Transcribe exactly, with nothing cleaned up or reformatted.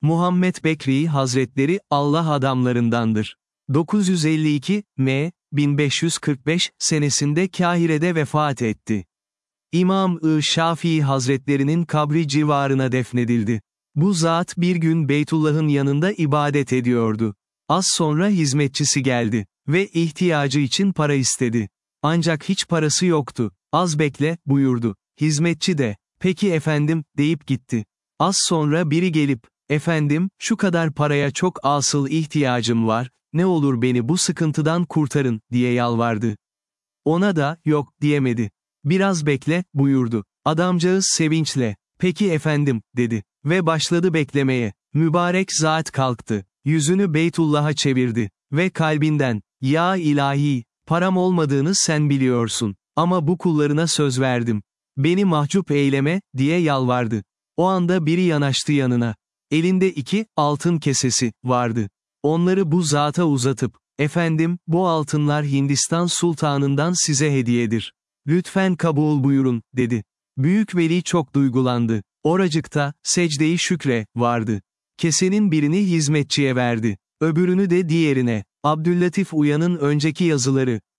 Muhammed Bekri Hazretleri, Allah adamlarındandır. dokuz yüz elli iki, M. bin beş yüz kırk beş, senesinde Kahire'de vefat etti. İmam-ı Şafii Hazretlerinin kabri civarına defnedildi. Bu zat bir gün Beytullah'ın yanında ibadet ediyordu. Az sonra hizmetçisi geldi ve ihtiyacı için para istedi. Ancak hiç parası yoktu. Az bekle, buyurdu. Hizmetçi de, peki efendim, deyip gitti. Az sonra biri gelip, efendim, şu kadar paraya çok asıl ihtiyacım var, ne olur beni bu sıkıntıdan kurtarın, diye yalvardı. Ona da, yok, diyemedi. Biraz bekle, buyurdu. Adamcağız sevinçle, peki efendim, dedi. Ve başladı beklemeye. Mübarek zat kalktı. Yüzünü Beytullah'a çevirdi. Ve kalbinden, ya ilahi, param olmadığını sen biliyorsun. Ama bu kullarına söz verdim. Beni mahcup eyleme, diye yalvardı. O anda biri yanaştı yanına. Elinde iki, altın kesesi, vardı. Onları bu zata uzatıp, efendim, bu altınlar Hindistan sultanından size hediyedir. Lütfen kabul buyurun, dedi. Büyük veli çok duygulandı. Oracıkta, secde-i şükre, vardı. Kesenin birini hizmetçiye verdi. Öbürünü de diğerine. Abdüllatif Uyan'ın önceki yazıları.